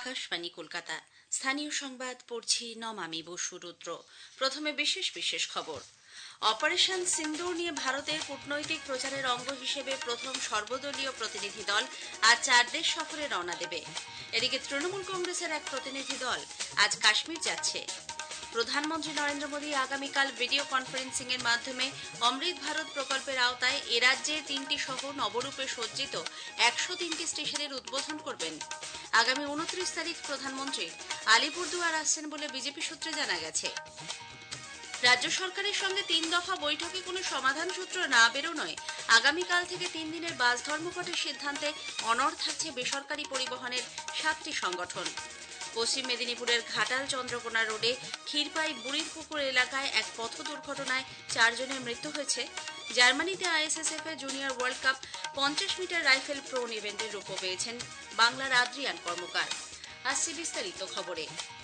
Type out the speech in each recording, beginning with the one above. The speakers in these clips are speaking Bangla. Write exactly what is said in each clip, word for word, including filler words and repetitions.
আকাশবাণী কলকাতা। স্থানীয় সংবাদ পড়ছি নমামি বসু রুদ্র। প্রথমে বিশেষ বিশেষ খবর। অপারেশন সিন্দুর নিয়ে ভারতের কূটনৈতিক প্রচারের অঙ্গ হিসেবে প্রথম সর্বদলীয় প্রতিনিধি দল আজ চার দেশ সফরে রওনা দেবে। এদিকে তৃণমূল কংগ্রেসের এক প্রতিনিধি দল আজ কাশ্মীর যাচ্ছে। প্রধানমন্ত্রী নরেন্দ্র মোদী আগামীকাল ভিডিও কনফারেন্সিং এর মাধ্যমে অমৃত ভারত প্রকল্পের আওতায় এ রাজ্যের তিনটি শহর নবরূপে সজ্জিত একশো তিনটি স্টেশনের উদ্বোধন করবেন। আগামী উনত্রিশ তারিখ প্রধানমন্ত্রী আলিপুরদুয়ার আসছেন বলে বিজেপি সূত্রে জানা গেছে। রাজ্য সরকারের সঙ্গে তিন দফা বৈঠকে কোনো সমাধান সূত্র না বেরোনোয় আগামীকাল থেকে তিন দিনের বাস ধর্মঘটের সিদ্ধান্তে অনড় থাকছে বেসরকারি পরিবহনের সাতটি সংগঠন। পশ্চিম মেদিনীপুরের ঘাটাল চন্দ্রকোনা রোডে ক্ষীরপাই বুড়ির পুকুর এলাকায় এক পথ দুর্ঘটনায় চারজনের মৃত্যু হয়েছে। জার্মানিতে আইএসএসএফ এ জুনিয়র ওয়ার্ল্ড কাপ পঞ্চাশ মিটার রাইফেল প্রোন ইভেন্টের রূপ পেয়েছেন বাংলার আদ্রিয়ান কর্মকার। আসছে বিস্তারিত খবরে।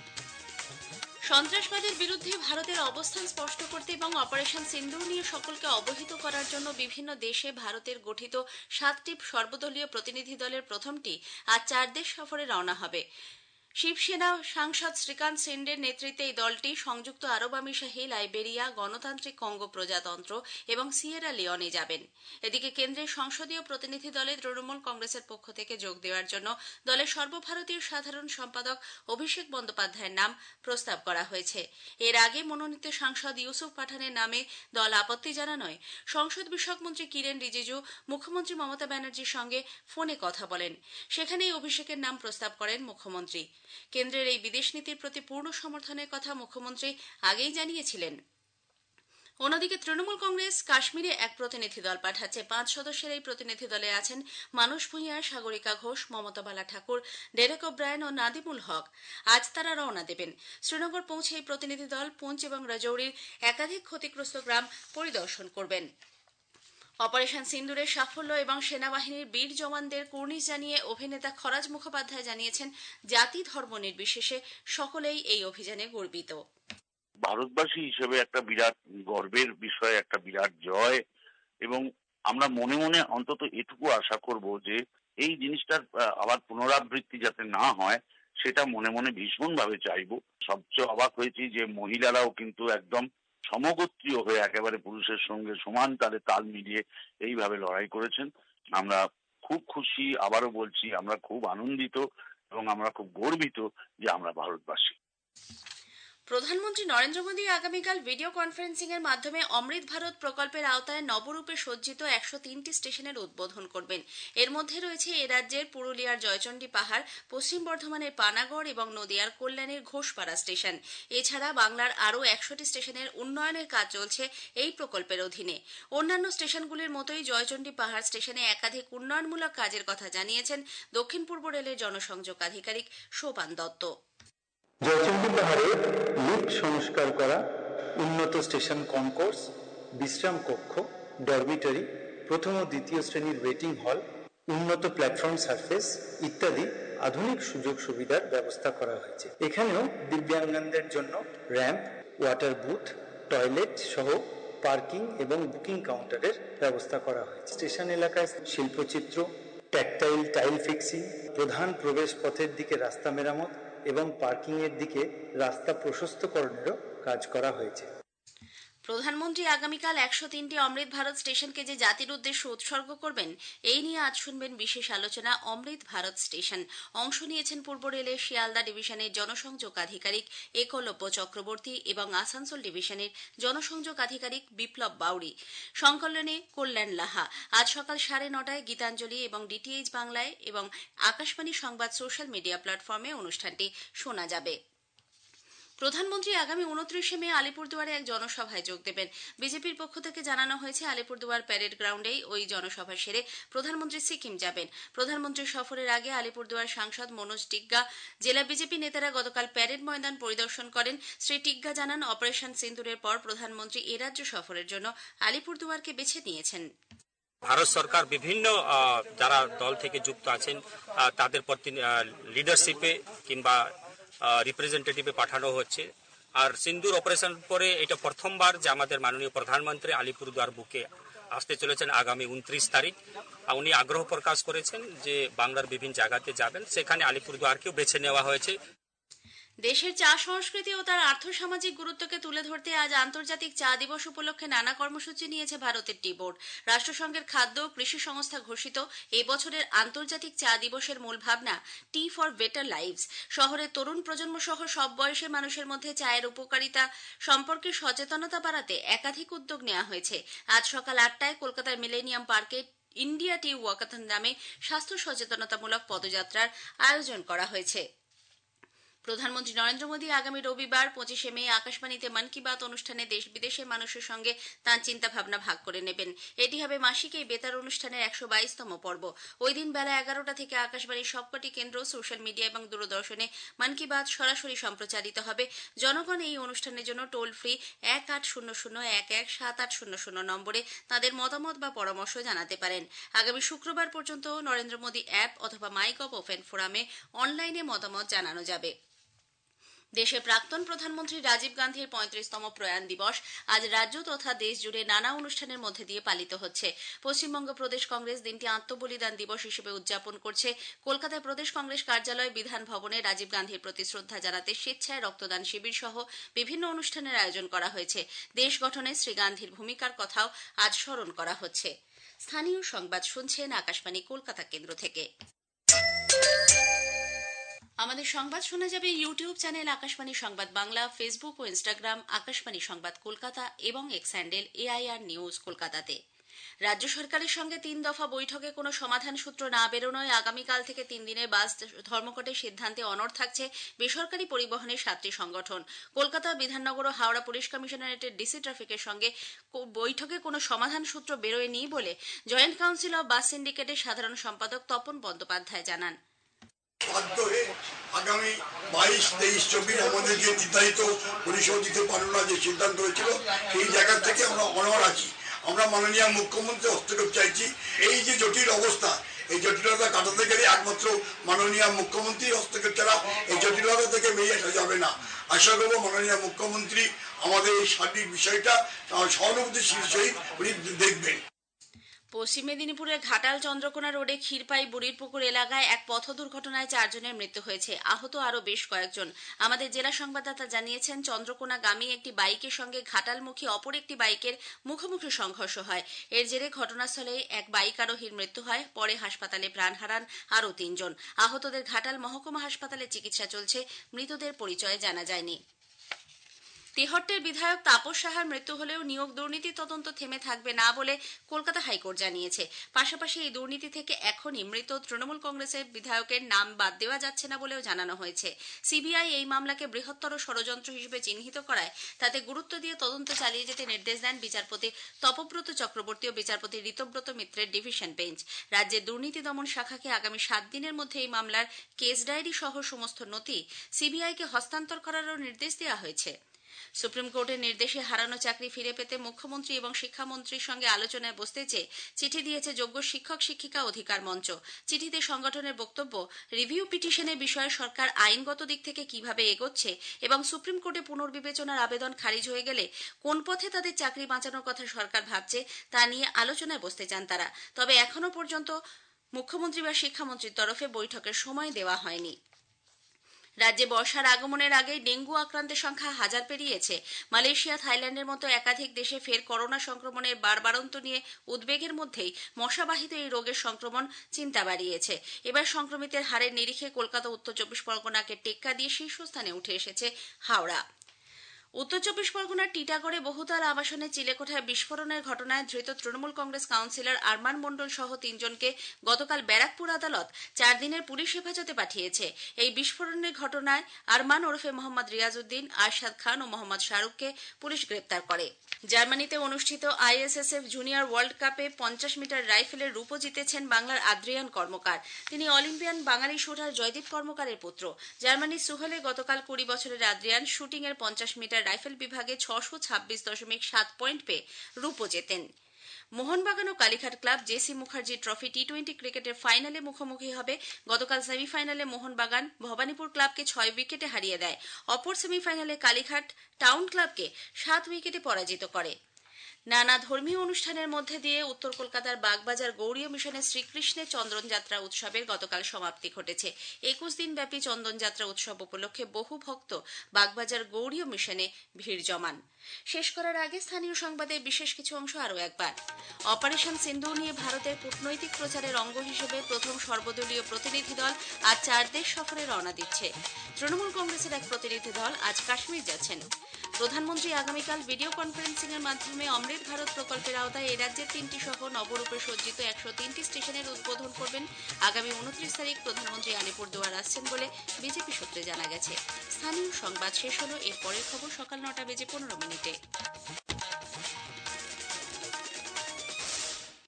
সন্ত্রাসবাদের বিরুদ্ধে ভারতের অবস্থান স্পষ্ট করতে এবং অপারেশন সিন্দুর নিয়ে সকলকে অবহিত করার জন্য বিভিন্ন দেশে ভারতের গঠিত সাতটি সর্বদলীয় প্রতিনিধি দলের প্রথমটি আজ চার দেশ সফরে রওনা হবে। শিবসেনা সাংসদ শ্রীকান্ত সেন্ডের নেতৃত্বে এই দলটি সংযুক্ত আরব আমিরশাহী, লাইবেরিয়া, গণতান্ত্রিক কঙ্গো প্রজাতন্ত্র এবং সিয়েরা লিওনে যাবেন। এদিকে কেন্দ্রের সংসদীয় প্রতিনিধি দলে তৃণমূল কংগ্রেসের পক্ষ থেকে যোগ দেওয়ার জন্য দলের সর্বভারতীয় সাধারণ সম্পাদক অভিষেক বন্দ্যোপাধ্যায়ের নাম প্রস্তাব করা হয়েছে। এর আগে মনোনীত সাংসদ ইউসুফ পাঠানের নামে দল আপত্তি জানানোয় সংসদ বিষয়ক মন্ত্রী কিরেন রিজিজু মুখ্যমন্ত্রী মমতা ব্যানার্জির সঙ্গে ফোনে কথা বলেন। সেখানেই অভিষেকের নাম প্রস্তাব করেন মুখ্যমন্ত্রী। কেন্দ্রের এই বিদেশ নীতির প্রতি পূর্ণ সমর্থনের কথা মুখ্যমন্ত্রী আগেই জানিয়েছিলেন। অন্যদিকে তৃণমূল কংগ্রেস কাশ্মীরে এক প্রতিনিধি দল পাঠাচ্ছে। পাঁচ সদস্যের এই প্রতিনিধি দলে আছেন মানস ভূঁইয়া, সাগরিকা ঘোষ, মমতা বালা ঠাকুর, ডেরেক ওব্রায়েন ও নাদিমুল হক। আজ তারা রওনা দেবেন। শ্রীনগর পৌঁছে এই প্রতিনিধি দল পুঞ্চ এবং রাজৌরির একাধিক ক্ষতিগ্রস্ত গ্রাম পরিদর্শন করবেন। অপারেশন সিন্দুরের সাফল্য এবং সেনাবাহিনীর বীর জওয়ানদের কুর্নিশ জানিয়ে অভিনেতা খরাজ মুখোপাধ্যায় জানিয়েছেন, জাতি ধর্ম নির্বিশেষে সকলেই এই অভিযানে গর্বিত। ভারতবাসী হিসেবে একটা বিরাট গর্বের বিষয়, একটা বিরাট জয়, এবং আমরা মনে মনে অন্তত এটুকু আশা করব যে এই জিনিসটার আবার পুনরাবৃত্তি যাতে না হয় সেটা মনে মনে ভীষণভাবে চাইবো। সবচেয়ে অবাক হয়েছি যে মহিলারাও কিন্তু একদম সমগোত্রীয় হয়ে একেবারে পুরুষের সঙ্গে সমান তালে তাল মিলিয়ে এইভাবে লড়াই করেছেন। আমরা খুব খুশি, আবারও বলছি আমরা খুব আনন্দিত এবং আমরা খুব গর্বিত যে আমরা ভারতবাসী। প্রধানমন্ত্রী নরেন্দ্র মোদী আগামীকাল ভিডিও কনফারেন্সিং এর মাধ্যমে অমৃত ভারত প্রকল্পের আওতায় নবরূপে সজ্জিত একশো তিনটি স্টেশনের উদ্বোধন করবেন। এর মধ্যে রয়েছে এ রাজ্যের পুরুলিয়ার জয়চণ্ডী পাহাড়, পশ্চিম বর্ধমানের পানাগড় এবং নদিয়ার কল্যাণীর ঘোষপাড়া স্টেশন। এছাড়া বাংলার আরও একশোটি স্টেশনের উন্নয়নের কাজ চলছে এই প্রকল্পের অধীনে। অন্যান্য স্টেশনগুলির মতোই জয়চণ্ডী পাহাড় স্টেশনে একাধিক উন্নয়নমূলক কাজের কথা জানিয়েছেন দক্ষিণ পূর্ব রেলের জনসংযোগ আধিকারিক শোভান দত্ত। জয়চণ্ডী পাহাড়ে লিফট সংস্কার করা, উন্নত স্টেশন কনকোর্স, বিশ্রাম কক্ষ, ডরমিটরি, প্রথম ও দ্বিতীয় শ্রেণীর ওয়েটিং হল, উন্নত প্ল্যাটফর্ম সার্ফেস ইত্যাদি আধুনিক সুযোগ সুবিধার ব্যবস্থা করা হয়েছে। এখানেও দিব্যাঙ্গদের জন্য র্যাম্প, ওয়াটার বুথ, টয়লেট সহ পার্কিং এবং বুকিং কাউন্টারের ব্যবস্থা করা হয়েছে। স্টেশন এলাকায় শিল্পচিত্র, ট্যাকটাইল টাইল ফিক্সিং, প্রধান প্রবেশ পথের দিকে রাস্তা মেরামত এবং পার্কিং এর দিকে রাস্তা প্রশস্তকরণেরও কাজ করা হয়েছে। প্রধানমন্ত্রী আগামীকাল একশো তিনটি অমৃত ভারত স্টেশনকে যে জাতির উদ্দেশ্যে উৎসর্গ করবেন, এই নিয়ে আজ শুনবেন বিশেষ আলোচনা অমৃত ভারত স্টেশন। অংশ নিয়েছেন পূর্ব রেলের শিয়ালদা ডিভিশনের জনসংযোগ আধিকারিক একলব্য চক্রবর্তী এবং আসানসোল ডিভিশনের জনসংযোগ আধিকারিক বিপ্লব বাউরি। সংকলনে কল্যাণ লাহা। আজ সকাল সাড়ে নটায় গীতাঞ্জলি এবং ডিটিএইচ বাংলায় এবং আকাশবাণী সংবাদ সোশ্যাল মিডিয়া প্ল্যাটফর্মে অনুষ্ঠানটি শোনা যাবে। প্রধানমন্ত্রী আগামী উনত্রিশে মে আলিপুরদুয়ারে এক জনসভায় যোগ দেবেন। বিজেপির পক্ষ থেকে জানানো হয়েছে, আলিপুরদুয়ার প্যারেড গ্রাউন্ডেই ওই জনসভা সেরে প্রধানমন্ত্রী সিকিম যাবেন। প্রধানমন্ত্রীর সফরের আগে আলিপুরদুয়ার সাংসদ মনোজ টিগ্গা, জেলা বিজেপি নেতারা গতকাল প্যারেড ময়দান পরিদর্শন করেন। শ্রী টিগ্গা জানান, অপারেশন সিন্দুরের পর প্রধানমন্ত্রী এ রাজ্য সফরের জন্য আলিপুরদুয়ারকে বেছে নিয়েছেন। ভারত সরকার বিভিন্ন যারা দল থেকে যুক্ত আছেন তাদের প্রতি লিডারশিপে কিংবা রিপ্রেজেন্টেটিভে পাঠানো হচ্ছে। আর সিন্দুর অপারেশন পরে এটা প্রথমবার যে আমাদের মাননীয় প্রধানমন্ত্রী আলিপুরদুয়ার বুকে আসতে চলেছেন আগামী উনত্রিশ তারিখ। উনি আগ্রহ প্রকাশ করেছেন যে বাংলার বিভিন্ন জায়গাতে যাবেন, সেখানে আলিপুরদুয়ারকেও বেছে নেওয়া হয়েছে। দেশের চা সংস্কৃতি ও তার আর্থসামাজিক গুরুত্বকে তুলে ধরতে আজ আন্তর্জাতিক চা দিবস উপলক্ষে নানা কর্মসূচি নিয়েছে ভারতের টি বোর্ড। রাষ্ট্রসংঘের খাদ্য ও কৃষি সংস্থা ঘোষিত এই বছরের আন্তর্জাতিক চা দিবসের মূল ভাবনা টি ফর বেটার লাইভস। শহরের তরুণ প্রজন্ম সহ সব বয়সের মানুষের মধ্যে চায়ের উপকারিতা সম্পর্কে সচেতনতা বাড়াতে একাধিক উদ্যোগ নেওয়া হয়েছে। আজ সকাল আটটায় কলকাতার মিলেনিয়াম পার্কে ইন্ডিয়া টি ওয়াকাথন নামে স্বাস্থ্য সচেতনতামূলক পদযাত্রার আয়োজন করা হয়েছে। প্রধানমন্ত্রী নরেন্দ্র মোদী আগামী রবিবার পঁচিশে মে আকাশবাণীতে মন কি বাত অনুষ্ঠানে দেশ বিদেশের মানুষের সঙ্গে তাঁর চিন্তা ভাবনা ভাগ করে নেবেন। এটি হবে মাসিক এই বেতার অনুষ্ঠানের একশো বাইশতম পর্ব। ওই দিন বেলা এগারোটা থেকে আকাশবাণীর সবকটি কেন্দ্র, সোশ্যাল মিডিয়া এবং দূরদর্শনে মন কি বাত সরাসরি সম্প্রচারিত হবে। জনগণ এই অনুষ্ঠানের জন্য টোল ফ্রি এক আট শূন্য শূন্য এক এক সাত আট শূন্য শূন্য নম্বরে তাদের মতামত বা পরামর্শ জানাতে পারেন। আগামী শুক্রবার পর্যন্ত নরেন্দ্র মোদী অ্যাপ অথবা মাইগভ ওপেন ফোরামে অনলাইনে মতামত জানানো যাবে। দেশের প্রাক্তন প্রধানমন্ত্রী রাজীব গান্ধীর পঁয়ত্রিশতম প্রয়াণ দিবস আজ রাজ্য তথা দেশ জুড়ে নানা অনুষ্ঠানের মধ্যে দিয়ে পালিত হচ্ছে। পশ্চিমবঙ্গ প্রদেশ কংগ্রেস দিনটি আত্মবলিদান দিবস হিসেবে উদযাপন করছে। কলকাতায় প্রদেশ কংগ্রেস কার্যালয় বিধান ভবনে রাজীব গান্ধীর প্রতি শ্রদ্ধা জানাতে স্বেচ্ছায় রক্তদান শিবির সহ বিভিন্ন অনুষ্ঠানের আয়োজন করা হয়েছে। দেশ গঠনে শ্রী গান্ধীর ভূমিকার কথাও আজ স্মরণ করা হচ্ছে। স্থানীয় সংবাদ শুনছেন আকাশবাণী কলকাতা কেন্দ্র থেকে। আমাদের সংবাদ শোনা যাবে ইউটিউব চ্যানেল আকাশবাণী সংবাদ বাংলা, ফেসবুক ও ইনস্টাগ্রাম আকাশবাণী সংবাদ কলকাতা এবং এক্স হ্যান্ডেল এআইআর নিউজ কলকাতাতে। রাজ্য সরকারের সঙ্গে তিন দফা বৈঠকে কোনো সমাধান সূত্র না বেরোনোয় আগামীকাল থেকে তিন দিনের বাস ধর্মঘটের সিদ্ধান্তে অনড় থাকছে বেসরকারি পরিবহনের সাতটি সংগঠন। কলকাতা, বিধাননগর ও হাওড়া পুলিশ কমিশনারেটের ডিসি ট্রাফিকের সঙ্গে বৈঠকে কোনো সমাধান সূত্র বেরোয়নি বলে জয়েন্ট কাউন্সিল অব বাস সিন্ডিকেটের সাধারণ সম্পাদক তপন বন্দ্যোপাধ্যায় জানান। বাধ্য হয়ে আগামী বাইশ তেইশ চব্বিশ আমাদের যে নির্ধারিত পরিষেবা দিতে পারল না যে সিদ্ধান্ত হয়েছিল, সেই জায়গা থেকে আমরা অনড় আছি। আমরা মাননীয় মুখ্যমন্ত্রী হস্তক্ষেপ চাইছি। এই যে জটিল অবস্থা, এই জটিলতা কাটাতে গেলে একমাত্র মাননীয় মুখ্যমন্ত্রী হস্তক্ষেপ ছাড়া এই জটিলতা থেকে বেরিয়ে আসা যাবে না। আশা করবো মাননীয় মুখ্যমন্ত্রী আমাদের এই সার্বিক বিষয়টা সহানুভূতিশীল সহিত উনি দেখবেন। পশ্চিম মেদিনীপুরের ঘাটাল চন্দ্রকোনা রোডে ক্ষীরপাই বুড়িরপুকুর এলাকায় এক পথ দুর্ঘটনায় চারজনের মৃত্যু হয়েছে, আহত আরও বেশ কয়েকজন। আমাদের জেলা সংবাদদাতা জানিয়েছেন, চন্দ্রকোনাগামী একটি বাইকের সঙ্গে ঘাটালমুখী অপর একটি বাইকের মুখোমুখি সংঘর্ষ হয়। এর জেরে ঘটনাস্থলে এক বাইক আরোহীর মৃত্যু হয়। পরে হাসপাতালে প্রাণ হারান আরও তিনজন। আহতদের ঘাটাল মহকুমা হাসপাতালে চিকিৎসা চলছে। মৃতদের পরিচয় জানা যায়নি। তেহট্টের বিধায়ক তাপস সাহার মৃত্যু হলেও নিয়োগ দুর্নীতি তদন্ত থেমে থাকবে না বলে কলকাতা হাইকোর্ট জানিয়েছে। পাশাপাশি এই দুর্নীতি থেকে এখনই মৃত তৃণমূল কংগ্রেসের বিধায়কের নাম বাদ দেওয়া যাচ্ছে না বলেও জানানো হয়েছে। সিবিআই এই মামলাকে বৃহত্তর ষড়যন্ত্র হিসেবে চিহ্নিত করায় তাতে গুরুত্ব দিয়ে তদন্ত চালিয়ে যেতে নির্দেশ দেন বিচারপতি তপব্রত চক্রবর্তী ও বিচারপতি ঋতব্রত মিত্রের ডিভিশন বেঞ্চ। রাজ্যের দুর্নীতি দমন শাখাকে আগামী সাত দিনের মধ্যে এই মামলার কেস ডায়েরি সহ সমস্ত নথি সিবিআইকে হস্তান্তর করারও নির্দেশ দেওয়া হয়েছে। সুপ্রিম কোর্টের নির্দেশে হারানো চাকরি ফিরে পেতে মুখ্যমন্ত্রী এবং শিক্ষামন্ত্রীর সঙ্গে আলোচনায় বসতে চেয়ে চিঠি দিয়েছে যোগ্য শিক্ষক শিক্ষিকা অধিকার মঞ্চ। চিঠিতে সংগঠনের বক্তব্য, রিভিউ পিটিশনের বিষয়ে সরকার আইনগত দিক থেকে কিভাবে এগোচ্ছে এবং সুপ্রিম কোর্টে পুনর্বিবেচনার আবেদন খারিজ হয়ে গেলে কোন পথে তাদের চাকরি বাঁচানোর কথা সরকার ভাবছে তা নিয়ে আলোচনায় বসতে চান তারা। তবে এখনো পর্যন্ত মুখ্যমন্ত্রী বা শিক্ষামন্ত্রীর তরফে বৈঠকের সময় দেওয়া হয়নি। রাজ্যে বর্ষার আগমনের আগেই ডেঙ্গু আক্রান্তের সংখ্যা হাজার পেরিয়েছে। মালয়েশিয়া, থাইল্যান্ডের মতো একাধিক দেশে ফের করোনা সংক্রমণের বাড়বাড়ন্ত নিয়ে উদ্বেগের মধ্যেই মশাবাহিত এই রোগের সংক্রমণ চিন্তা বাড়িয়েছে। এবার সংক্রমিতের হারের নিরিখে কলকাতা, উত্তর চব্বিশ পরগনাকে টেক্কা দিয়ে শীর্ষস্থানে উঠে এসেছে হাওড়া। উত্তর চব্বিশ পরগনার টিটাগড়ে বহুতল আবাসনে চিলেকোঠায় বিস্ফোরণের ঘটনায় ধৃত তৃণমূল কংগ্রেস কাউন্সিলর আরমান মণ্ডল সহ তিনজনকে গতকাল ব্যারাকপুর আদালত চার দিনের পুলিশ হেফাজতে পাঠিয়েছে। এই বিস্ফোরণের ঘটনায় আরমান ওরফে মোহাম্মদ রিয়াজউদ্দিন, আরশাদ খান ও মোহাম্মদ শাহরুখকে পুলিশ গ্রেপ্তার করে। জার্মানিতে অনুষ্ঠিত আইএসএসএফ জুনিয়র ওয়ার্ল্ড কাপে পঞ্চাশ মিটার রাইফেলের রূপো জিতেছেন বাংলার আদ্রিয়ান কর্মকার। তিনি অলিম্পিয়ান বাঙালি শুটার জয়দীপ কর্মকারের পুত্র। জার্মানির সুহলে গতকাল কুড়ি বছরের আদ্রিয়ান শুটিং এর পঞ্চাশ মিটার রাইফেল বিভাগে ছশো ছাব্বিশ দশমিক সাত পয়েন্ট পেয়ে রূপো জেতেন। মোহনবাগান ও Kalighat club JC Mukherjee trophy T twenty ক্রিকেটের ফাইনালে মুখোমুখি হবে। গতকাল সেমিফাইনালে মোহনবাগান ভবানীপুর ক্লাবকে ছয় উইকেটে হারিয়ে দেয়। অপর সেমিফাইনালে কালীঘাট টাউন ক্লাবকে সাত উইকেটে পরাজিত করে। নানা ধর্মীয় অনুষ্ঠানের মধ্যে দিয়ে উত্তর কলকাতার বাগবাজার গৌড়ীয় মিশনের শ্রীকৃষ্ণের চন্দনযাত্রা উৎসবের গতকাল সমাপ্তি ঘটেছে। একুশ দিন ব্যাপী চন্দনযাত্রা উৎসব উপলক্ষে বহু ভক্ত বাগবাজার গৌড়ীয় মিশনে ভিড় জমান। শেষ করার আগে স্থানীয় সংবাদের বিশেষ কিছু অংশ আরও একবার। অপারেশন সিন্দুর নিয়ে ভারতের কূটনৈতিক প্রচারের অঙ্গ হিসেবে প্রথম সর্বদলীয় প্রতিনিধি দল আজ চার দেশ সফরে রওনা দিচ্ছে। তৃণমূল কংগ্রেসের এক প্রতিনিধি দল আজ কাশ্মীর যাচ্ছেন। প্রধানমন্ত্রী আগামীকাল ভিডিও কনফারেন্সিং এর মাধ্যমে অমৃত ভারত প্রকল্পের আওতায় এ রাজ্যের তিনটি সহ নবরূপে সজ্জিত একশো তিনটি স্টেশনের উদ্বোধন করবেন। আগামী উনত্রিশ তারিখ প্রধানমন্ত্রী আলিপুরদুয়ার আসছেন বলে বিজেপি সূত্রে জানা গেছে। স্থানীয় সংবাদ শেষ হলো। এর পরের খবর সকাল নটা বেজে পনেরো মিনিটে।